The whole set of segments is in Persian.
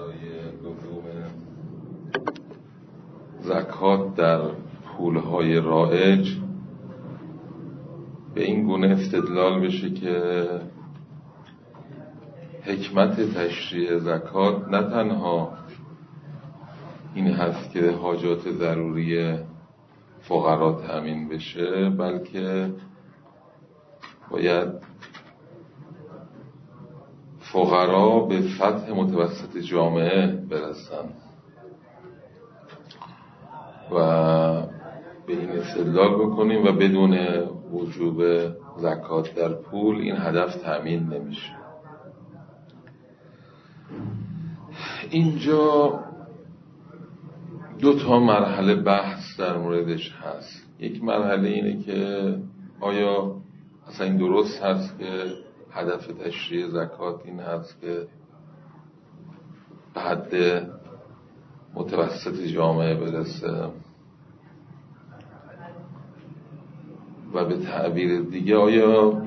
فصلهای دوم زکات در پولهای رایج به این گونه استدلال بشه که حکمت تشریع زکات نه تنها این هست که حاجات ضروری فقرا تأمین بشه، بلکه باید فقرا به سطح متوسط جامعه برسن و به این استدلال بکنیم و بدون وجوب زکات در پول این هدف تأمین نمیشه. اینجا دو تا مرحله بحث در موردش هست. یک مرحله اینه که آیا اصلا این درست هست که هدف تشریع زکات این هست که به حد متوسط جامعه برسه، و به تعبیر دیگه آیا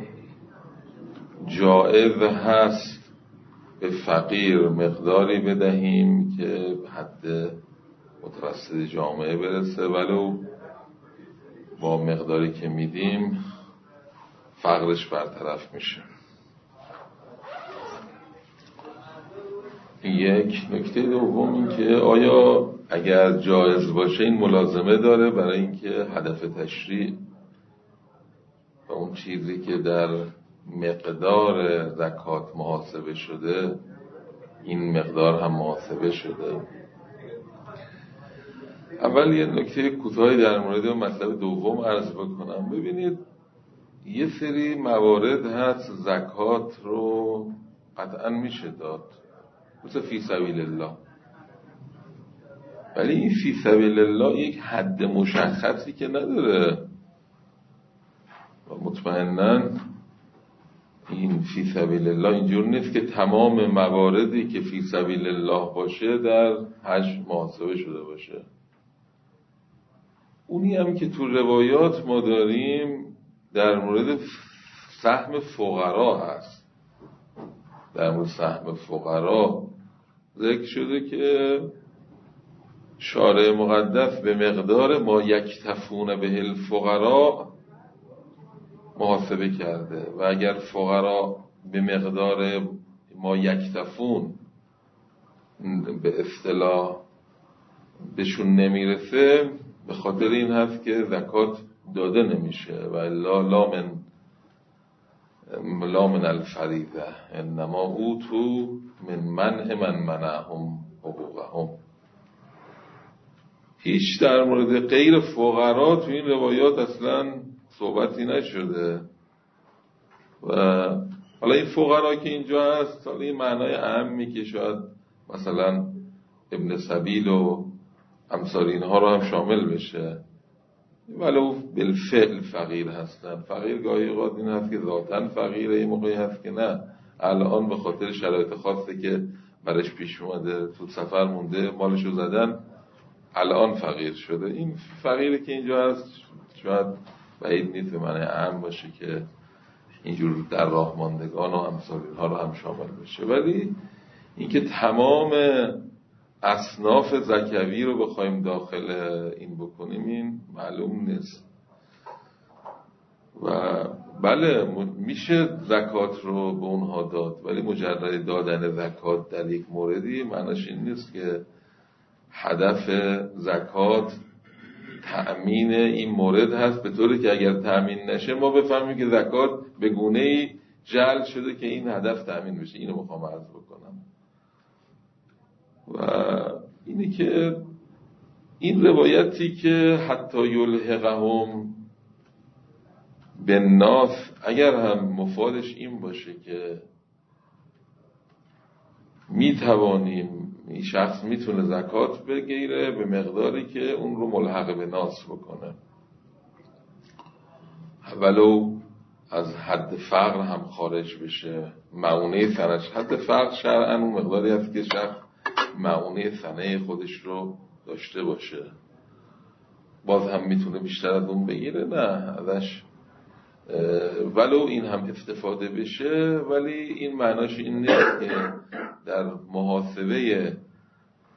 جایز هست به فقیر مقداری بدهیم که به حد متوسط جامعه برسه ولو با مقداری که میدیم فقرش برطرف میشه. یک نکته دوم این که آیا اگر جایز باشه این ملازمه داره برای اینکه هدف تشریع و اون چیزی که در مقدار زکات محاسبه شده این مقدار هم محاسبه شده. اول یه نکته کوتاهی در مورد مطلب دوم عرض بکنم. ببینید یه سری موارد هست زکات رو قطعا میشه داد، مثل فی سبیل الله، ولی این فی سبیل الله یک حد مشخصی که نداره و مطمئناً این فی سبیل الله اینجور نیست که تمام مواردی که فی سبیل الله باشه در حج محاسبه شده باشه. اونی هم که تو روایات ما داریم در مورد سهم فقرا هست. در مورد سهم فقرا ذکر شده که شارع مقدس به مقدار ما یکتفون به الفقرا محاسبه کرده و اگر فقرا به مقدار ما یکتفون به اصطلاح بهشون نمیرسه، به خاطر این هست که زکات داده نمیشه و الا لا من الفریضه انما اوتوا من منعهم حقوقهم. هیچ در مورد غیر فقرا تو این روایات اصلا صحبتی نشده و حالا این فقرا که اینجا هست حالا این معنای اهمی که شاید مثلا ابن سبیل و امثال اینها رو هم شامل بشه، ولو بالفعل فقیر هستن. فقیر گاهی اوقات این هست که ذاتاً فقیره، این موقعی هست که نه الان به خاطر شرایط خاصی که برش پیش اومده تو سفر مونده مالشو زدن الان فقیر شده. این فقیری که اینجا هست شاید بعید نیست به معنی عام باشه که اینجور در راه ماندگان و امثال اینها رو هم شامل بشه، ولی اینکه تمام اصناف زکوی رو بخوایم داخل این بکنیم این معلوم نیست. و بله میشه زکات رو به اونها داد، ولی مجرد دادن زکات در یک موردی معناش این نیست که هدف زکات تأمین این مورد هست، به طوری که اگر تأمین نشه ما بفهمیم که زکات به گونه‌ای جعل شده که این هدف تأمین بشه. اینو میخوام عرض بکنم. و اینی که این روایتی که حتی یلحقهم بالناس اگر هم مفادش این باشه که میتوانیم این شخص میتونه زکات بگیره به مقداری که اون رو ملحق به ناس بکنه، ولو از حد فقر هم خارج بشه، معونه سنش. حد فقر شرعاً اون مقداری هست که شخص معونه سنه خودش رو داشته باشه، باز هم میتونه بیشتر از اون بگیره، نه ازش ولو این هم استفاده بشه، ولی این معناش این نیست که در محاسبه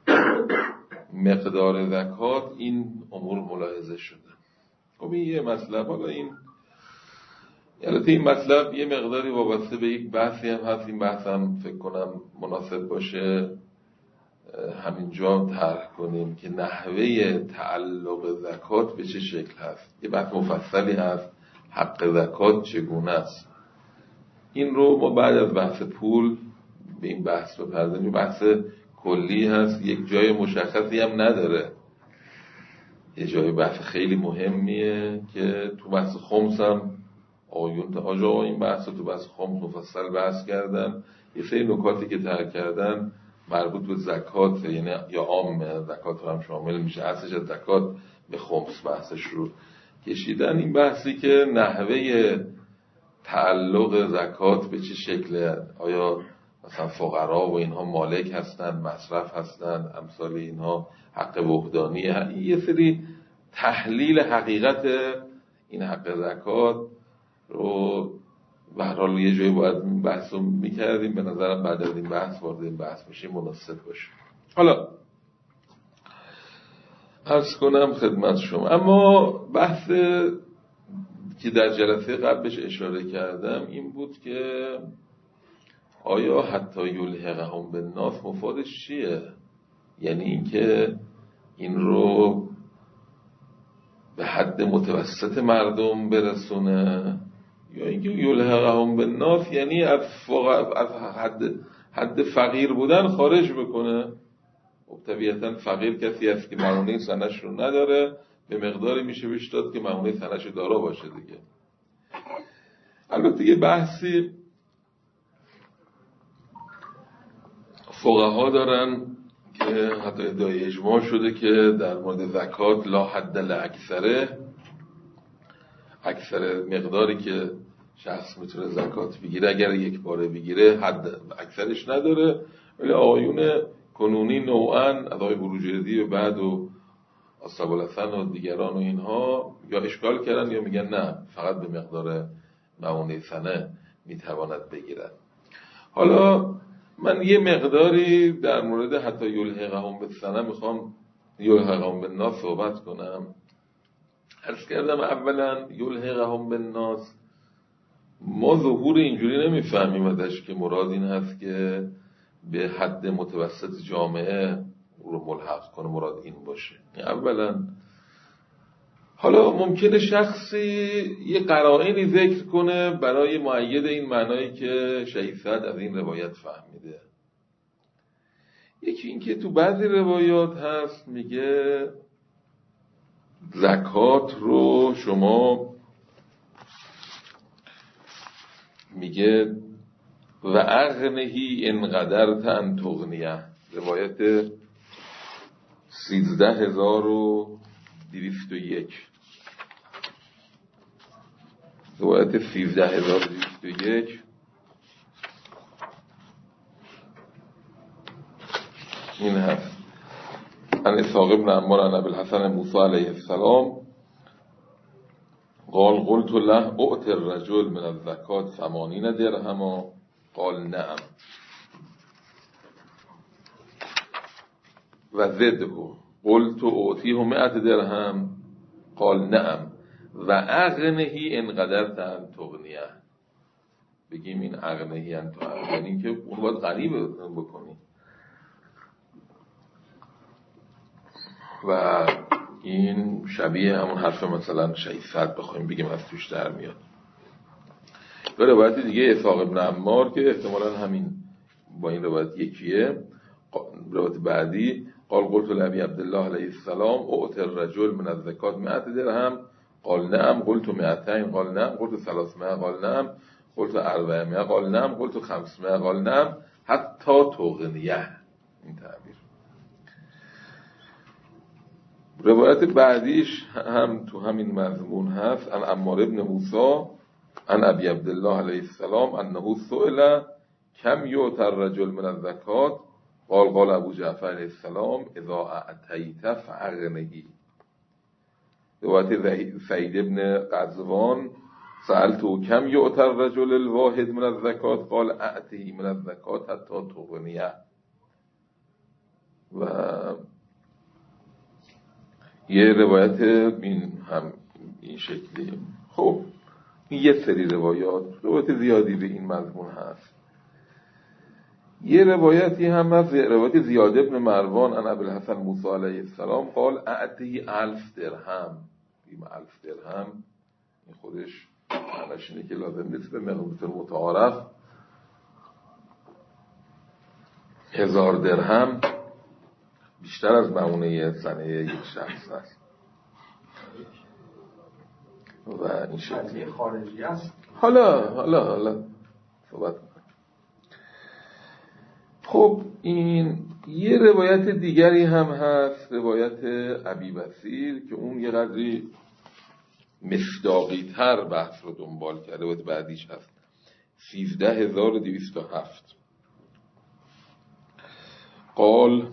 مقدار زکات این امور ملاحظه شده. خب این یه مطلب. حالا البته این مطلب یه مقداری وابسته به یک بحثی هم هست. این بحث هم فکر کنم مناسب باشه همینجا طرح کنیم که نحوه تعلق زکات به چه شکل هست. یه بحث مفصلی هست حق زکات چگونه است. این رو ما بعد از بحث پول به این بحث بپردازیم. بحث کلی هست، یک جای مشخصی هم نداره. یه جای بحث خیلی مهمیه که تو بحث خمس هم آقایون آجا این بحث تو بحث خمس مفصل بحث کردن. یه سری نکاتی که طرح کردن مربوط به زکات، یعنی یا عام زکات رو هم شامل میشه، اصلش از زکات به خمس بحثش رو کشیدن. این بحثی که نحوه تعلق زکات به چه شکله، آیا مثلا فقرا و اینها مالک هستن، مصرف هستن، امثال اینها حق وحدانیه، یه سری تحلیل حقیقت این حق زکات رو به هر حال یه جایی باید این بحث رو میکردیم. به نظرم بعد از این بحث وارد این بحث میشیم مناسب باشه. حالا عرض کنم خدمت شما، اما بحث که در جلسه قبلش اشاره کردم این بود که آیا حتی یلحقهم بالناس مفادش چیه؟ یعنی اینکه این رو به حد متوسط مردم برسونه، یا اینکه یلحقهم بالناس یعنی از حد فقیر بودن خارج بکنه. طبیعتا فقیر کسی است که معونه سنش رو نداره، به مقداری میشه بهش داد که معونه سنش دارا باشه دیگه. البته یه بحثی فقها دارن که حتی ادعای اجماع شده که در مورد زکات لا حد لاکثره، اکثر مقداری که شخص میتونه زکات بگیره اگر یک باره بگیره حد اکثرش نداره. ولی آقایون کنونی نوعاً از آقای بروجردی و بعد و اصحاب الحسن و دیگران و اینها یا اشکال کردن یا میگن نه فقط به مقدار معونه سنه میتواند بگیرن. حالا من یه مقداری در مورد حتی یلحقهم بالسنه میخوام یلحقهم بالناس صحبت کنم. عرض کردم اولا یلحقهم بالناس ما ظهور اینجوری نمیفهمیم ازش که مراد این هست که به حد متوسط جامعه رو ملحق کنه، مراد این باشه. اولا حالا ممکنه شخصی یه قرائنی ذکر کنه برای مؤید این معنایی که شهید سعد از این روایت فهمیده. یکی این که تو بعضی روایات هست میگه زکات رو شما میگه و اغنهی انقدرت ان تغنیه، روایت 13201 روایت 13201 این هست عن اسحاق بن عمار عن ابی الحسن موسی علیه السلام قال قلت له اعط الرجل من الزکات 80 درهما قال نعم و زده قلت اعطیه 100 درهم قال نعم و اغنهی انقدرت ان تغنیه. بگیم این اغنهی ان تغنیه یعنی که اون باید غنی بکنی و این شبیه همون حرف مثلا شهید سعد بخوایم بگیم از توش در میاد. و روایت دیگه اسحاق بن عمار که احتمالاً همین با این روایت یکیه، روایت بعدی قال قلت لابی عبدالله علیه السلام اعطی الرجل من الزکات 100 درهم قال نعم قلت 200 قال نعم قلت 300 قال نعم قلت 400 قال نعم قلت 500 قال نعم حتی تغنیه. این تعبیر. روایت بعدیش هم تو همین مضمون هست عن عمار ابن موسی عن ابی عبدالله علیه السلام انه سئل کم یعطی الرجل من الزکات قال قال ابو جعفر علیه السلام اذا اعطیت فاغنهی. روایت سعید ابن قزوان سألته کم یعطی الرجل الواحد من الزکات قال اعطه من الزکات حتی تغنیه. و یه روایت این شکلی. خب این یه سری روایت زیادی به این مضمون هست. یه روایتی هم هست، روایت زیاد ابن مروان عن ابوالحسن موسی علیه السلام قال اعطی 1000 درهم. این 1000 درهم این خودش معناش اینه که لازم نیست به مقدار متعارف 1000 درهم بیشتر از معونه سنه یک شخص هست و این شکلی خارجی است. حالا صحبت کنم. خب این یه روایت دیگری هم هست، روایت ابی بصیر، که اون یه قدری مصداقی تر بحث رو دنبال کرده. روایت بعدیش هست 13207 قال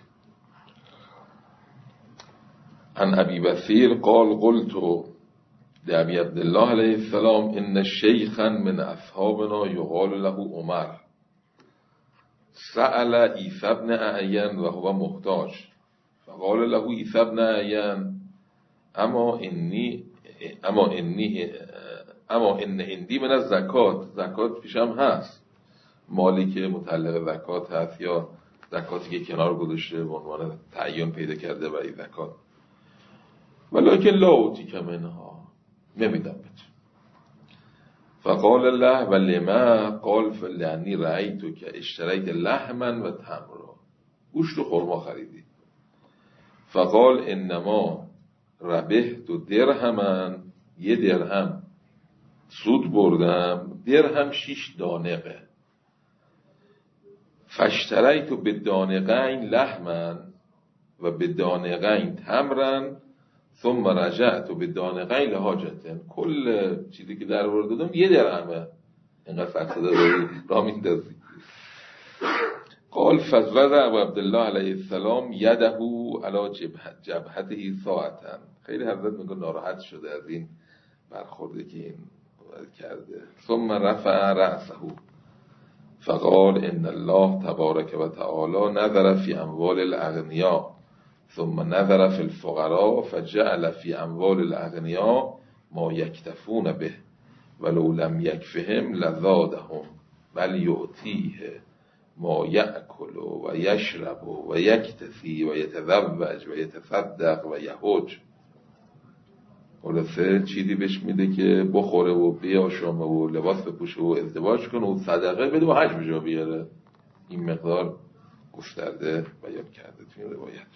عن ابی بصیر قال قلت لأبي عبد الله علیه السلام ان شیخا من اصحابنا یقال له عمر سأل عیسی ابن اعین و هو محتاج فقال له عیسی ابن اعین اما ان عندی من زکات پیشم هست، مالی که متعلق زکات هست یا زکاتی که کنار گذاشته به عنوان تعین پیدا کرده برای زکات، ولکن لا اوتیک منها، نمیدم بهت. فقال الله و لما قال فلانی رأیتو که اشتریت لحما و تمرا، گوشت و خرما خریدی. فقال انما ربحت درهما، یه درهم سود بردم، درهم 6 دانقه. فاشتریت به دانقین لحما و به دانقین تمرا ثم رجعت به دانقین لحاجتن. کل چیزی که در ورد دادم یه درهمه، اینقدر فرصده داری را میندازی. قال فزوضع ابو عبدالله علیه السلام یده علی جبهته ساعتا. خیلی حضرت میگه ناراحت شده از این برخورده که این کرده. ثم رفع رأسه فقال ان الله تبارک و تعالی نظر فی اموال الاغنیاء ثم نظر فی الفقراء فجعل فی اموال الاغنیاء ما یکتفون به ولو لم یکفهم لزادهم بل یعطیه ما یأکل و یشرب و یکتفی و یتزوج و یتصدق و یحج. خلاصه چیزی بهش میده که بخوره و بیاشامه و لباس بپوشه و ازدواج کنه و صدقه بده و حج به جا بیاره. این مقدار گسترده بیان کرده توی روایت.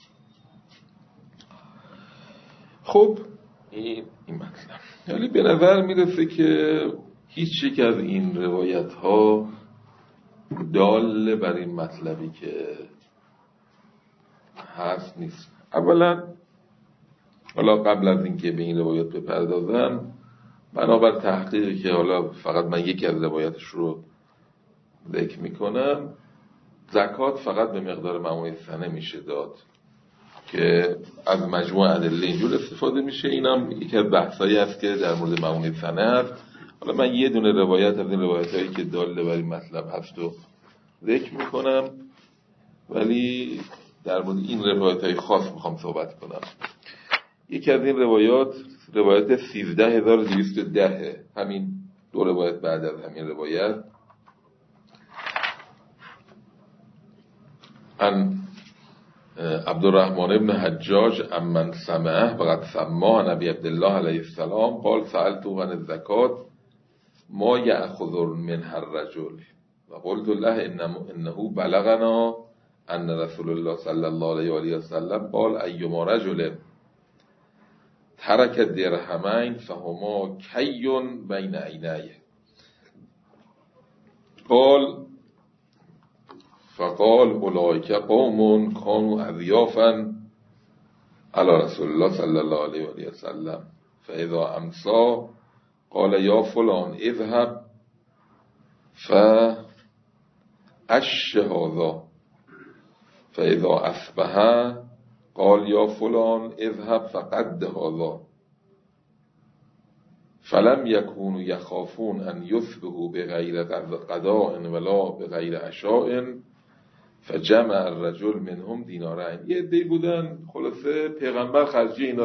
خب این مطلب، ولی به نظر میرسه که هیچ یک از این روایت ها دال بر این مطلبی که هست نیست. اولا حالا قبل از اینکه به این روایت بپردازم، بنابر تحقیقی که حالا فقط من یکی از روایتش رو ذکر میکنم، زکات فقط به مقدار معمول سنه میشه داد که از مجموع ادله اینجور استفاده میشه. اینم یکی از بحثایی هست که در مورد معمول سنه هست. حالا من یه دونه روایت از این روایتایی که داله بر این مطلب هست رو ذکر میکنم، ولی در مورد این روایتای خاص میخوام صحبت کنم. یکی از این روایت 13210، همین دو روایت بعد از همین روایت، عن عبدالرحمن ابن حجاج امن سمعه وقد سماه نبی عبدالله علیه السلام قال سألتو عن الزکات ما یأخذ منها الرجل و قلت له انه بلغنا ان رسول الله صلی الله علیه و آله و سلم قال ایما رجل ترک درهمین فهما کیون بین عینیه. فقال اولئک قوم کانوا اضیافا علی رسول الله صلی الله علیه و آله و سلم فاذا امسا قال یا فلان اذهب فاش هذا فاذا اصبح قال یا فلان اذهب فقد هذا فلم یکونوا یخافون ان یصبحوا بغیر قضاء ولا بغیر عشاء فجمع الرجل منهم دینارین. یه عده‌ای بودن خلاصه پیغمبر خرجیه اینا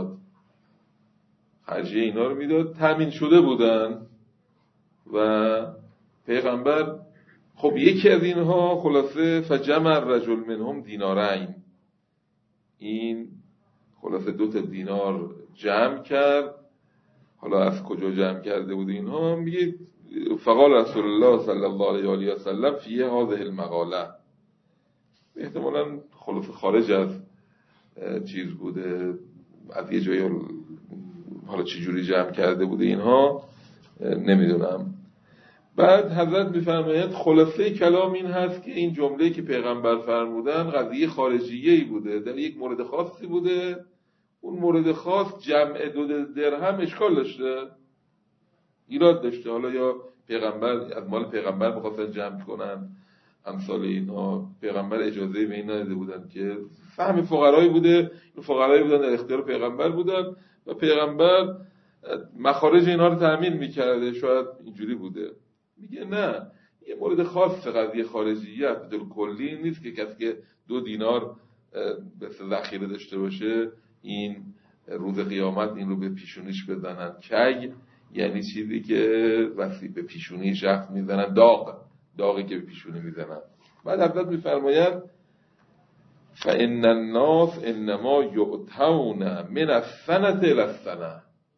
رو میداد، تامین شده بودن و پیغمبر خب یکی از اینها خلاصه فجمع الرجل منهم دینارین، این خلاصه 2 دینار جمع کرد. حالا از کجا جمع کرده بود اینها؟ میگه فقال رسول الله صلی الله علیه و سلم فیه هذه المقاله، احتمالاً خلاصه خارج از چیز بوده، از یه جایی، حالا چه جوری جمع کرده بوده اینها نمیدونم. بعد حضرت میفرماید خلاصه کلام این هست که این جمله‌ای که پیغمبر فرمودن قضیه خارجیه‌ای بوده، در یک مورد خاصی بوده. اون مورد خاص جمع 2 درهم اشکال داشته، ایراد داشته. حالا یا پیغمبر از مال پیغمبر می‌خواستن جمع کنن، امثال اینها، پیغمبر اجازه به این نداده بودن که فهم فقرایی بودن در اختیار پیغمبر بودن و پیغمبر مخارج اینا رو تأمین می‌کرده، شاید اینجوری بوده. میگه نه، یه مورد خاص قضیه خارجیه، در کلی نیست که کسی که 2 دینار به ذخیره داشته باشه این روز قیامت این رو به پیشونیش بزنن. کگ یعنی چیزی که وقتی به پیشونی شخص میزنن، داغی که به پیشونی میزنن. بعد حضرت میفرماید فإن الناس انما یؤتون من السنة الی السنة،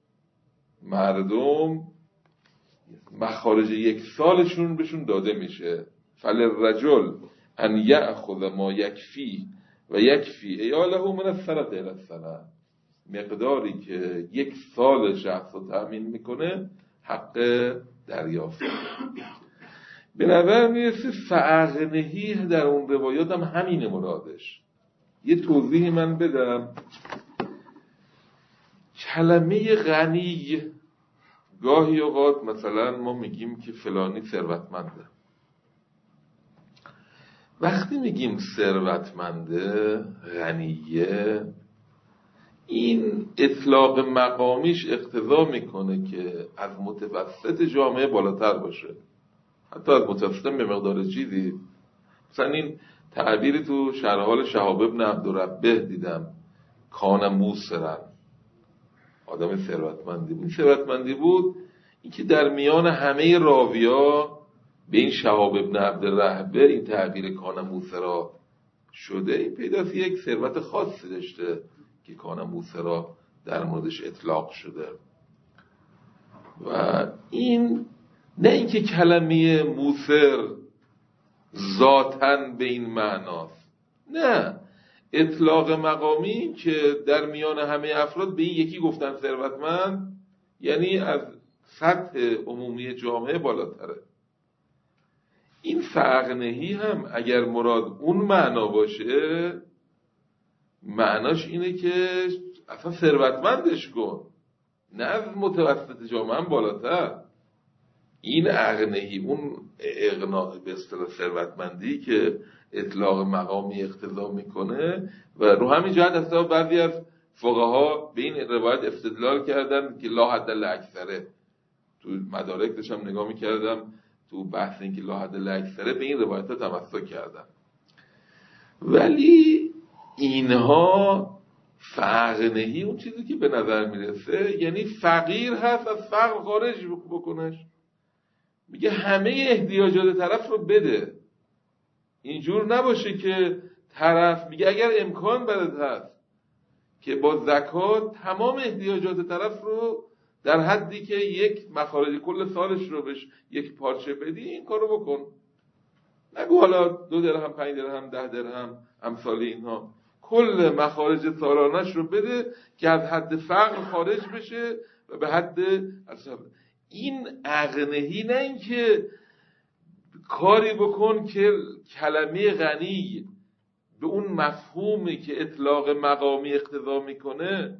مردم مخارج 1 سالشون بهشون داده میشه. فللرجل ان یأخذ ما یکفی و یکفی عیاله من السنة الی السنة، مقداری که 1 سال شخص رو تأمین میکنه حق دریافت. به نظر میرسه فأغنهی در اون روایات هم همینه مرادش. یه توضیح من بدم. کلمه غنی گاهی اوقات مثلا ما میگیم که فلانی ثروتمنده. وقتی میگیم ثروتمنده، غنیه، این اطلاق مقامیش اقتضا میکنه که از متوسط جامعه بالاتر باشه، حتی از متوسط به مقدار چیزی. مثلا این تعبیری تو شرح حال شهاب ابن عبدالربه دیدم، کان موسرن، آدم ثروتمندی بود. این ثروتمندی بود این که در میان همه راویا به این شهاب ابن عبدالربه این تعبیر کان موسرا شده، این پیداست یک ثروت خاصی داشته که کان موسرا در موردش اطلاق شده. و این نه اینکه کلمه موسر ذاتاً به این معناست، نه، اطلاق مقامی که در میان همه افراد به این یکی گفتن ثروتمند، یعنی از سطح عمومی جامعه بالاتره. این فأغنهی هم اگر مراد اون معنا باشه، معناش اینه که اصلا ثروتمندش کن، نه از متوسط جامعه هم بالاتر. این اغنهی، اون اغنا به اصطلاح ثروتمندی که اطلاق مقامی اقتضا میکنه، و رو همین جهت اصلا بعضی از فقها به این روایت استدلال کردن که لا حد لاکثره. تو مدارک داشتم نگاه میکردم تو بحث این که لا حد لاکثره، به این روایت ها تمسک کردن. ولی اینها فأغنهی اون چیزی که به نظر میرسه یعنی فقیر هست، از فقر خارج بکنش. میگه همه احتیاجات طرف رو بده، اینجور نباشه که طرف میگه اگر امکان برات هست که با زکات تمام احتیاجات طرف رو در حدی که یک مخارج کل سالش رو بهش یک پارچه بدی، این کارو بکن. نگو حالا 2 درهم 5 درهم 10 درهم امثال اینها، کل مخارج سالانش رو بده که از حد فقر خارج بشه و به حد اصلا. این اغنهی، نه این که کاری بکن که کلمه غنی به اون مفهومی که اطلاق مقامی اقتضا میکنه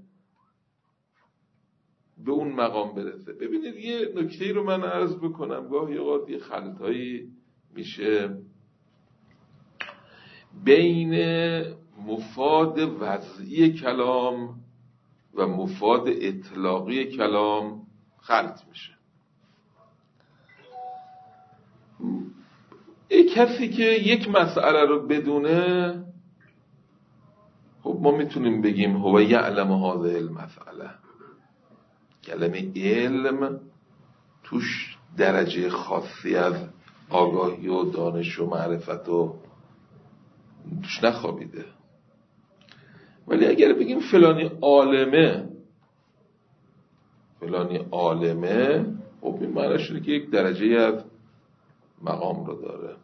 به اون مقام برسه. ببینید یه نکته‌ای رو من عرض بکنم، گاهی اوقات یه خلطایی میشه بین مفاد وضعی کلام و مفاد اطلاقی کلام خلط میشه. کسی که یک مسئله رو بدونه، خب ما میتونیم بگیم هو یعلم هذه المسئله. کلمه علم توش درجه خاصی از آگاهی و دانش و معرفت و توش نخوابیده. ولی اگر بگیم فلانی عالمه، خب این معنی شده که یک درجه از مقام رو داره.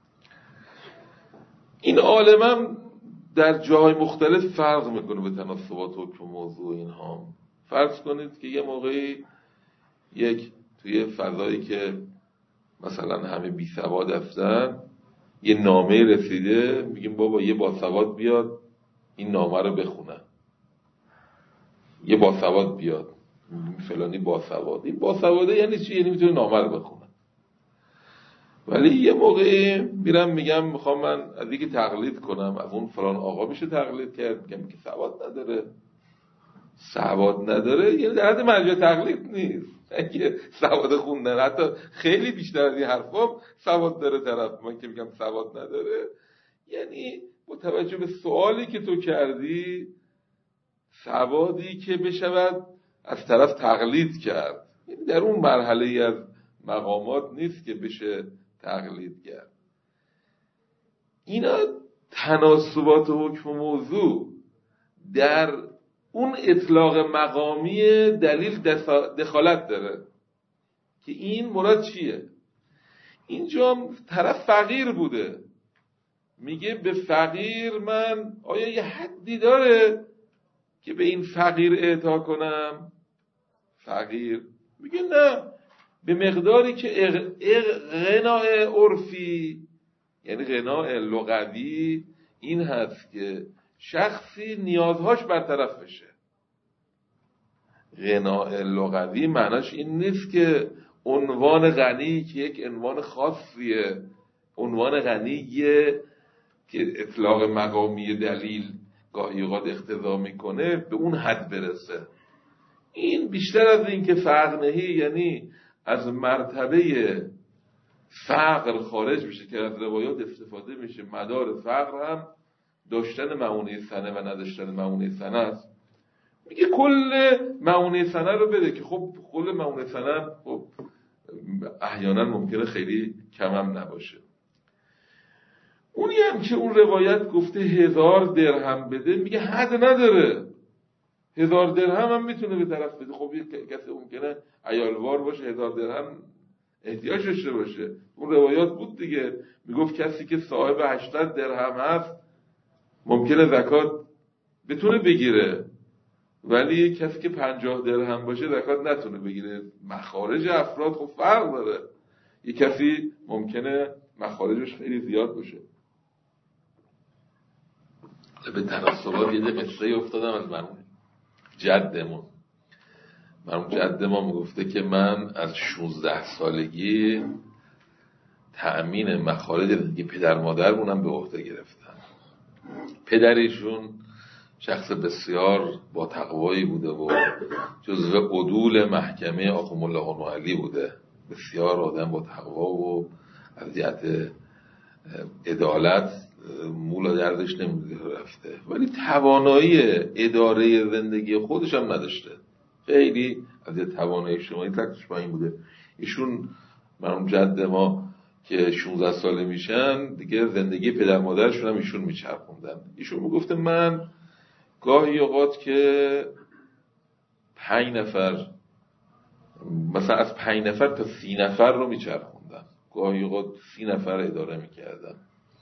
این عالمم در جای مختلف فرق میکنه به تناسبات حکم موضوع اینها. فرض کنید که یه موقعی توی فضایی که مثلا همه بی سواد هستن، یه نامه رسیده، میگیم بابا یه باسواد بیاد این نامه رو بخونه. یه باسواد بیاد، فلانی باسواد. این باسواده یعنی چی؟ یعنی میتونه نامه رو بخونه. ولی یه موقعی میرم میگم میخوام من از یکی تقلید کنم، از اون فلان آقا میشه تقلید کرد، میگم که سواد نداره، یعنی در حد مرجع تقلید نیست. اگه سواد خوندن حتی خیلی بیشتر از این حرفا سواد داره طرف، من که میگم سواد نداره، یعنی با توجه به سوالی که تو کردی سوادی که بشود از طرف تقلید کرد، یعنی در اون مرحله از مقامات نیست که بشه تقلید کرد. اینا تناسبات حکم موضوع در اون اطلاق مقامی دلیل دخالت داره که این مراد چیه. اینجا طرف فقیر بوده، میگه به فقیر من آیا یه حدی داره که به این فقیر اعطا کنم؟ فقیر میگه نه، به مقداری که غناء عرفی، یعنی غناء لغوی این هست که شخصی نیازهاش برطرف بشه. غناء لغوی معناش این نیست که عنوان غنی که یک عنوان خاصیه، عنوان غنیه که اطلاق مقامی دلیل گاهی اوقات اقتضا میکنه به اون حد برسه. این بیشتر از این که فقر نهی، یعنی از مرتبه فقر خارج میشه که از روایات استفاده میشه. مدار فقر هم داشتن معونه سنه و نداشتن معونه سنه است. میگه کل معونه سنه رو بده، که خب کل معونه سنه خب احیانا ممکنه خیلی کم هم نباشه. اونی هم که اون روایت گفته 1000 درهم بده، میگه حد نداره، 1000 درهم هم میتونه به طرف بده. خب کسی ممکنه عیالوار باشه 1000 درهم احتیاج داشته باشه. اون روایات بود دیگه، میگفت کسی که صاحب 800 درهم هست ممکنه زکات بتونه بگیره، ولی کسی که 50 درهم باشه زکات نتونه بگیره. مخارج افراد خب فرق داره، یه کسی ممکنه مخارجش خیلی زیاد باشه. به تناسبات یه قصه افتادم از مرحوم جدمون. مرحوم جد ما میگفته که من از 16 سالگی تأمین مخارج زندگی پدر مادرمونم به عهده گرفتم. پدریشون شخص بسیار با تقوایی بوده و جزو عدول محکمه آخوند الله نوحلی بوده، بسیار آدم با تقوا و از جهت عدالت مولا دردش نمیرفته، ولی توانایی اداره زندگی خودش هم نداشته. خیلی از توانایی اجتماعی تکتش پایین بوده. ایشون مرحوم جد ما که 16 ساله میشن دیگه زندگی پدر مادرشون هم ایشون میچرخوندن. ایشون میگفته من گاهی اوقات که 5 نفر، مثلا از 5 نفر تا 30 نفر رو میچرخوندن، گاهی اوقات 30 نفر اداره میکردن،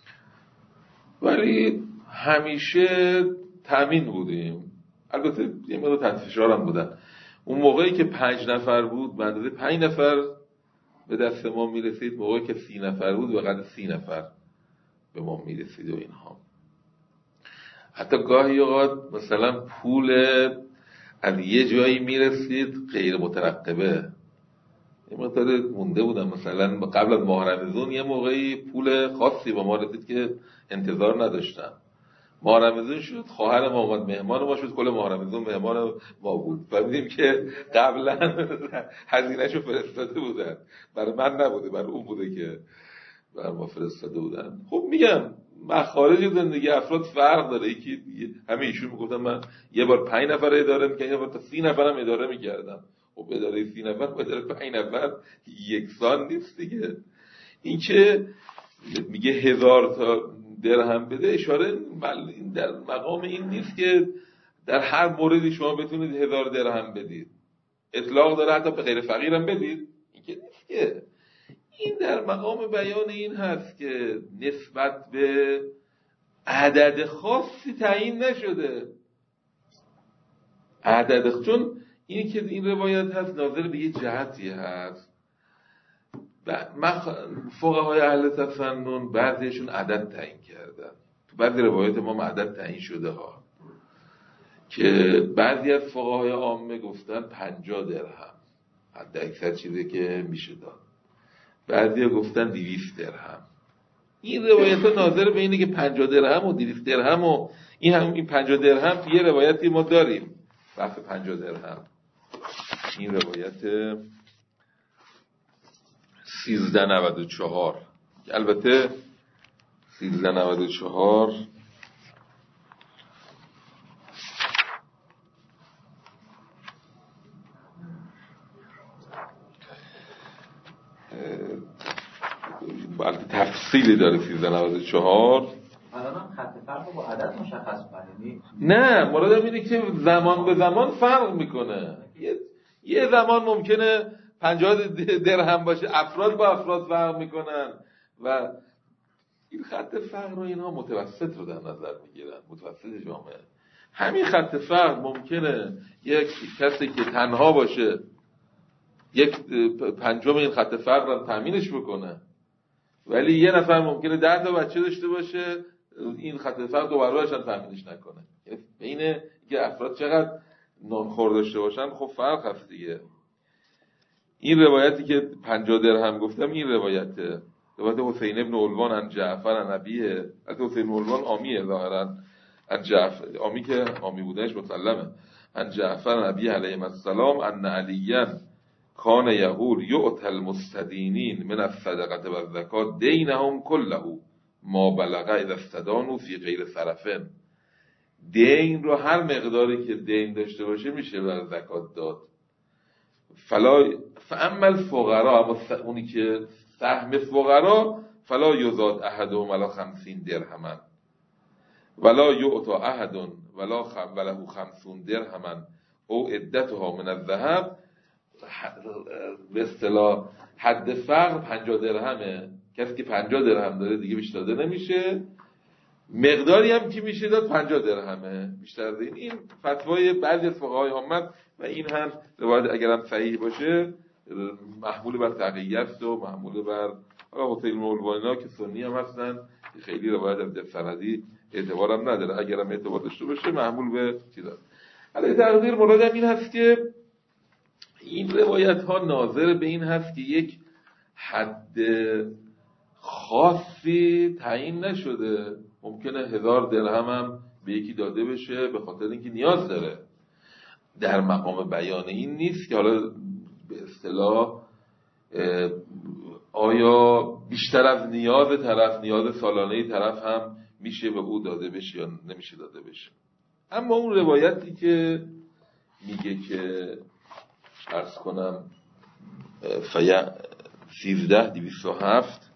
ولی همیشه تامین بودیم. البته یه مقدار تحت فشار هم بودن. اون موقعی که 5 نفر بود به اندازه 5 نفر به دست ما میرسید، موقعی که 30 نفر بود به قدر 30 نفر به ما میرسید و اینها. حتی گاهی اوقات مثلا پول از یه جایی میرسید غیر مترقبه. یه مقدار مونده بودم، مثلا قبل از ماه رمضان یه موقعی پول خاصی به ما رسید که انتظار نداشتم. ماه رمضان شد، خواهر ما اومد مهمان ما شد، کل ماه رمضان مهمان ما بود. فهمیدیم که قبلا هزینه‌شو فرستاده بودن، برای من نبوده، برای اون بوده که بر ما فرستاده بودن. خب میگم مخارج زندگی افراد فرق داره. یکی همه ایشون میگفتن من یه بار 5 نفر اداره میکردم، یه بار تا 30 نفرم اداره میکردم. خب اداره 30 نفر با اداره 5 نفر یکسان نیست دیگه. این که میگه 1000 تا درهم بده، اشاره در مقام این نیست که در هر موردی شما بتونید 1000 درهم بدید. اطلاق داره حتی به غیر فقیرم بدید، این که نیست که. این در مقام بیان این هست که نسبت به عدد خاصی تعیین نشده. چون این که این روایت هست ناظر به یه جهتی هست. فقهای اهل تسنن بعضیشون عدد تعیین کردن. تو بعضی روایت ما عدد تعیین شده ها، که بعضی از فقهای عامه گفتن 50 درهم حد اکثر چیزی که میشه داد، بعضی ها گفتن 200 درهم. این روایت ها ناظر به اینه که 50 درهم و 200 درهم و این 50 درهم یه روایتی ما داریم، بحث 50 درهم. این روایت 1394 که البته 1394 تفصیلی داره. 1394 الان هم خط فرق رو با عدد مشخص کنید. نه، مرادم اینه که زمان به زمان فرق میکنه. یه زمان ممکنه 50 درهم باشه، افراد با افراد فرق میکنن و این خط فرق رو اینها متوسط رو در نظر میگیرن، متوسط جامعه. همین خط فرق ممکنه یک کسی که تنها باشه 1/5 این خط فرق رو تامینش بکنه، ولی یه نفر ممکنه 10 تا بچه داشته باشه، این خط فرق 2 برابرش هم تامینش نکنه. بین که افراد چقدر نانخور داشته باشن خب فرق هست دیگه. این روایتی که 50 درهم گفتم، این روایت حسین ابن علوان عن جعفر عن ابیه. البته حسین ابن علوان عامیه ظاهرا، عن جعفر عامی که عامی بودنش مسلمه. عن جعفر عن ابیه علیه السلام ان علیاً کان یقول یؤتی المستدینین من الصدقه و الزکات دینهم کله ما بلغ اذا استدانوا فی غیر صرفن. دین رو هر مقداری که دین داشته باشه میشه بر زکات داد. فاما الفقراء، اما اونی که سهم فقرا، فلا یزاد احدهم ولا 50 درهما ولا یعطى احد وله 50 درهما او عدتها من الذهب. به اصطلاح حد فقر 50 درهمه. کسی که 50 درهم داره دیگه بیشتر داده نمیشه. مقداری هم که میشه داد 50 درهمه، بیشتر دین. این فتوای بعضی از فقهای آمد و این هم روایت اگرم صحیح باشه محمول بر تقیه است و محمول بر حسین مولوانینا که سنی هم هستن، خیلی روایت از سندی اعتبارم نداره. اگرم اعتبار داشته باشه محمول به چیزا. علی تقدیر مرادم این هست که این روایت ها ناظر به این هست که یک حد خاصی تعیین نشده. ممکنه 1000 درهم هم به یکی داده بشه به خاطر اینکه نیاز داره. در مقام بیان این نیست که حالا به اصطلاح آیا بیشتر از نیاز طرف، نیاز سالانه طرف هم میشه به او داده بشه یا نمیشه داده بشه. اما اون روایتی که میگه که عرض کنم 13207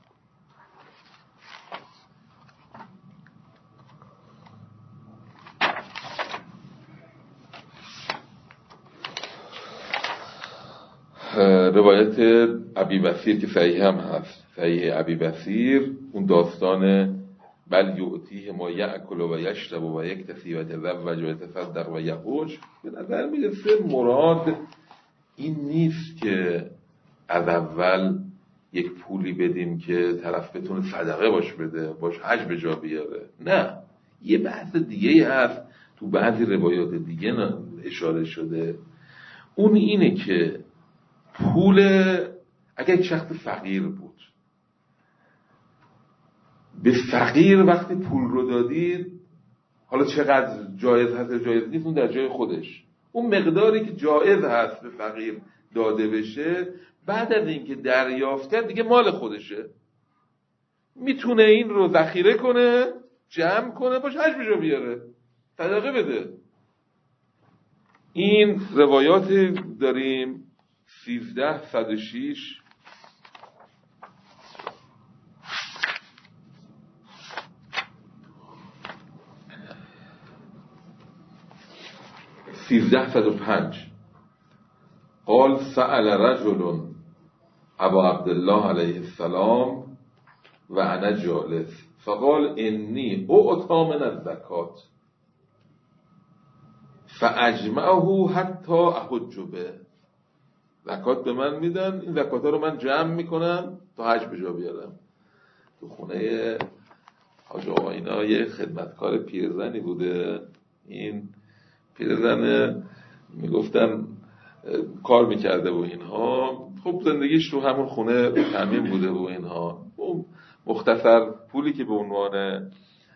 روایت ابی بصیر که صحیح هم هست، صحیح ابی بصیر، اون داستان بل یعطیه ما یأکل و یشرب و یکتفی و یتزوج و یتصدق و یحوج. به نظر میرسه مراد این نیست که از اول یک پولی بدیم که طرف بتونه صدقه باش بده، باش حج به جا بیاره. نه، یه بحث دیگه هست تو بعضی روایات دیگه اشاره شده. اون اینه که پول، اگر یک شخص فقیر بود، به فقیر وقتی پول رو دادید، حالا چقدر جایز هست یا جایز نیست اون در جای خودش، اون مقداری که جایز هست به فقیر داده بشه بعد از اینکه دریافت کرد دیگه مال خودشه. میتونه این رو ذخیره کنه، جمع کنه، باش حج به جا بیاره، صدقه بده. این روایات داریم 1306 1305 قال سأل رجل ابا عبدالله علیه السلام و انا جالس فقال انی اعطا من الزکات فاجمعه حتی احج به. زکات به من میدن، این زکات ها رو من جمع میکنم تا حج به جا بیارم. تو خونه حاج آقا اینا یه خدمتکار پیرزنی بوده. این پیرزن میگفتن کار میکرده و اینها، خب زندگیش تو همون خونه تامین بوده و اینها. مختصر پولی که به عنوان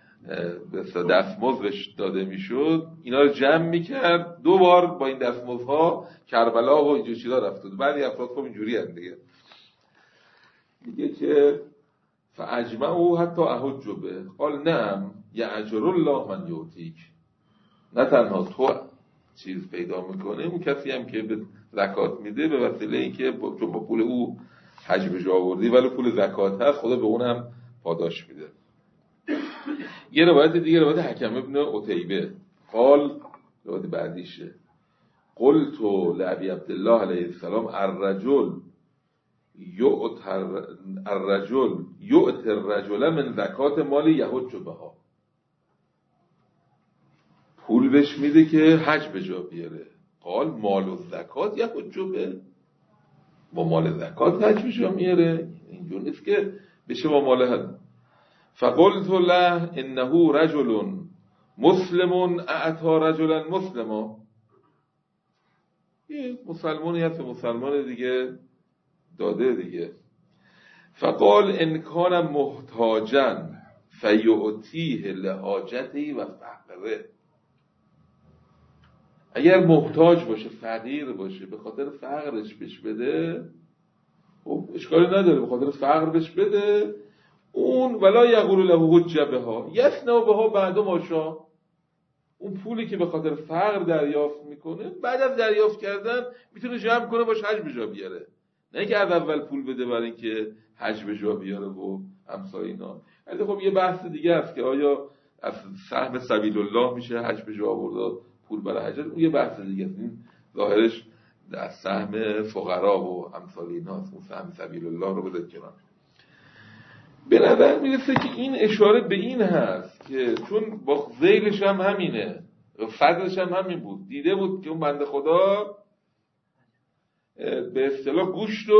دستمزدش داده میشد اینا رو جمع میکرد، 2 بار با این دستمزدها کربلا و اینجور چیزا رفته. بعضی افراد خب اینجوری هست دیگه. میگه که فاجمعوا حتی احج به. قال نعم یأجر الله من یعطیک. نه تنها تو چیز پیدا میکنه، اون کسی هم که به زکات میده به وسیله اینکه چون با پول او حج به جا آوردی ولی پول زکات هست، خدا به اونم پاداش میده. یه روایت دیگه، روایت حکم ابن عتیبه قال، روایت بعدیشه، قلت لابی عبدالله علیه السلام الرجل یؤت الرجل من زکات مال یحج بها. پول بهش میده که حج به جا بیاره. قال مال الزکات یحج به، با مال زکات حج به جا میاره؟ اینجور نیست که بشه با مال حج. فقلت له انه رجل مسلم اعطا رجلا مسلما. یه مسلمانی هست مسلمان دیگه داده دیگه. فقال ان کان محتاجا فیعطیه لحاجته و فقره. اگر محتاج باشه، فقیر باشه، به خاطر فقرش بهش بده، خب اشکالی نداره، به خاطر فقر بهش بده. اون ولا یقول له حج بها یسنا بها بعد ما شاء. اون پولی که به خاطر فقر دریافت میکنه، بعد از دریافت کردن میتونه جمع کنه باش حج به جا بیاره، نه که از اول پول بده برای اینکه حج به جا بیاره و امثال اینا. البته خب یه بحث دیگه است که آیا از سهم سبیل الله میشه حج به جا آورد پول برای حج، اون یه بحث دیگه است. این ظاهرش از سهم فقرا و امثال اینا است، اون سهم سبیل الله رو بذارید کنار. به نظر میرسه که این اشاره به این هست که چون با ذیلش هم همینه، فضلش هم همین بود، دیده بود که اون بنده خدا به اصطلاح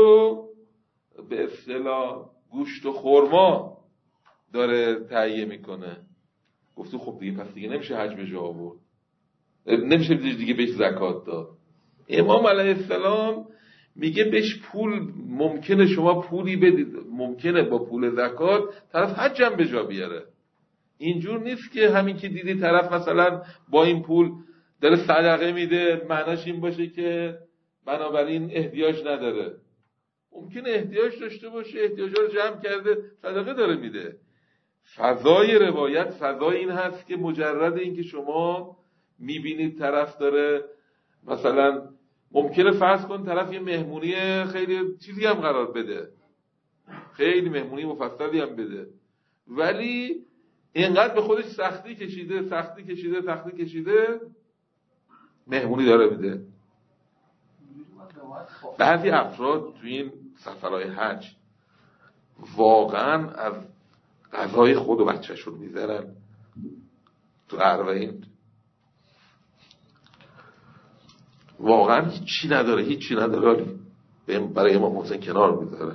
گوشت و خرما داره تهیه میکنه. گفتو خب دیگه پس دیگه نمیشه حج به جا آورد، نمیشه دیگه بهش زکات داد. امام علیه السلام میگه بهش پول، ممکنه شما پولی بدید، ممکنه با پول زکات طرف حج هم به جا بیاره. اینجور نیست که همین که دیدی طرف مثلا با این پول داره صدقه میده معناش این باشه که بنابراین احتیاج نداره. ممکنه احتیاج داشته باشه، احتیاجا رو جمع کرده صدقه داره میده. فضای روایت فضای این هست که مجرد این که شما میبینید طرف داره مثلا، ممکنه فرض کن طرف یه مهمونی خیلی چیزی هم قرار بده، خیلی مهمونی مفصلی هم بده، ولی اینقدر به خودش سختی کشیده مهمونی داره میده. بعضی افراد تو این سفرهای حج واقعا از غذای خود و بچه‌شون میذارن تو اربعین، واقعا هیچی نداره برای امام حسین کنار میذاره.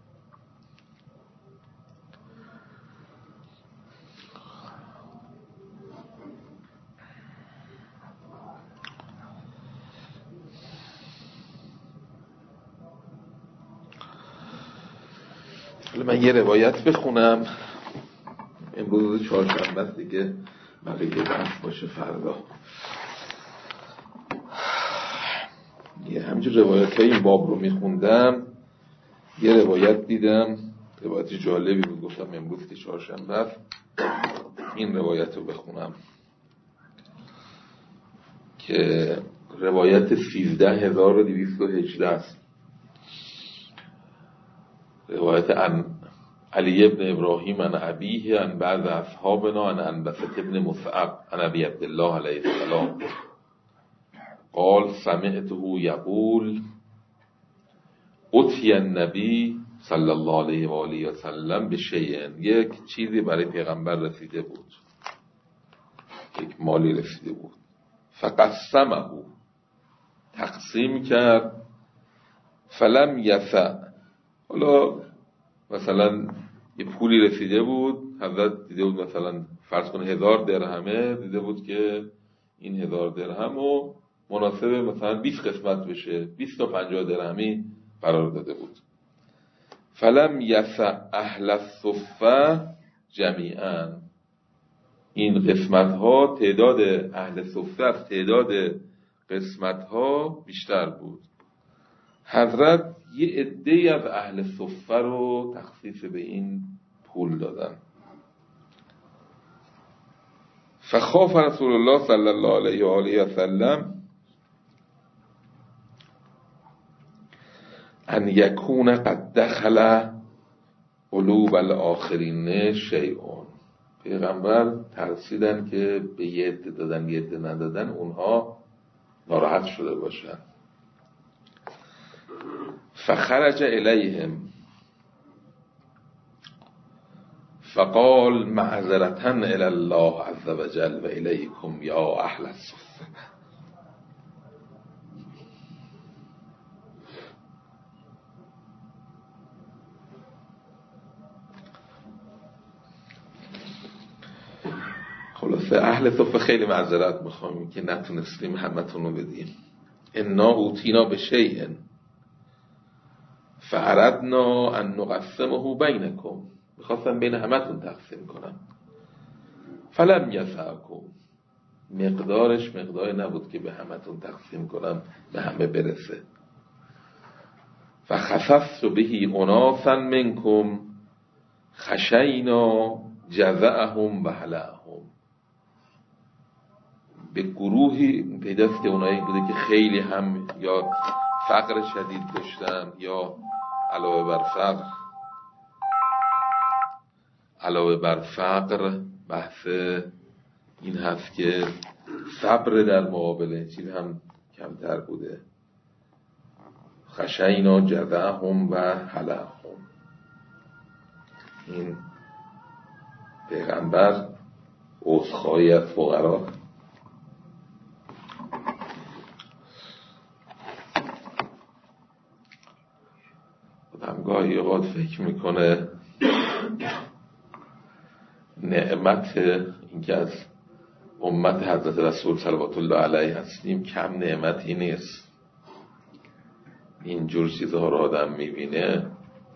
من یه روایت بخونم، امروز چهارشنبه است دیگه، بقیه بحث باشه فردا. یه همینجور روایت های این باب رو میخوندم، یه روایت دیدم روایت جالبی بود، گفتم امروز که چهارشنبه است این روایت رو بخونم که روایت 13218 است. روایت عن علی ابن ابراهیم عن ابیه عن بعض اصحابنا عن انبسط ابن مصعب عن ابی عبدالله علیه السلام قال سمعته یقول اتی النبی صلی الله علیه و آله و سلم به شیء، یک چیزی برای پیغمبر رسیده بود، یک مالی رسیده بود، فقسمه، تقسیم کرد، فلم یسع، حالا مثلا یه پولی رسیده بود، حضرت دیده بود مثلا فرض کن 1000 درهمه، دیده بود که این 1000 درهم و مناسب مثلا 20 قسمت بشه، 20 تا 50 درهمی قرار داده بود. فلم یسع اهل الصفه جمیعا، این قسمت ها تعداد اهل صفه از تعداد قسمت ها بیشتر بود. حضرت یه عده‌ای از اهل صفه رو تخصیص به این پول دادن. فخاف رسول الله صلی الله علیه و آله و سلم ان یکون قد دخل قلوب الاخرین شیء، پیغمبر ترسیدن که به یه عده دادن یه عده ندادن اونها ناراحت شده باشن. فخرج الیهم فقال معذرة الی الله عز وجل و الیکم یا اهل الصفه. خلاصه اهل صفه خیلی معذرت میخوام که نتونستیم همتون رو بدیم. انا اوتینا به شیء فاردنا ان نقسمه بینکم، میخواستم بین همتون تقسیم کنم. فلم یسعکم، مقدارش مقداری نبود که به همتون تقسیم کنم به همه برسه. فخصصت به اناسا منکم خشینا جزعهم و هلعهم، به گروهی پیداست که اونایی بوده که خیلی هم یا فقر شدید داشتن یا علاوه بر فقر بحث این هست که صبر در مقابل چیز هم کمتر بوده. خشینا جزعهم و هلعهم، این پیغمبر عذرخواهی از فقرا. آدم گاهی اوقات فکر میکنه نعمت اینکه از امت حضرت رسول صلوات الله علیه هستیم کم نعمتی نیست. اینجور چیزها رو آدم میبینه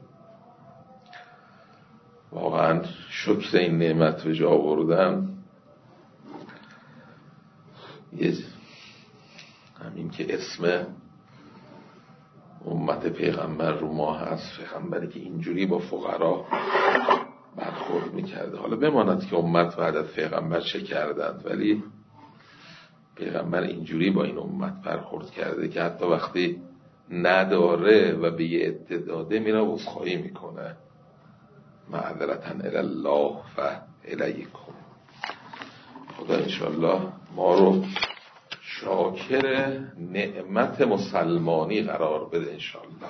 واقعا شکر این نعمت به جا آوردن. همین که اسم امت پیغمبر رو ما هست، پیغمبری که اینجوری با فقرا برخورد میکرده. حالا بماند که امت بعد از پیغمبر چه کردند، ولی پیغمبر اینجوری با این امت برخورد کرده که حتی وقتی نداره و به یه عده داده میره عذرخواهی میکنه. معذرة الی الله و الیکم. خدا انشالله ما رو شاکر نعمت مسلمانی قرار بده انشالله.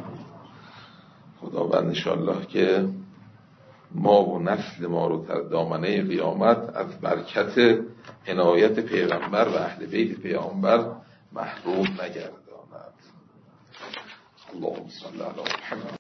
خداوند انشالله که ما و نسل ما رو در دامنه قیامت از برکت عنایت پیغمبر و اهل بیت پیغمبر محروم نگرداند. اللهم صل علی محمد.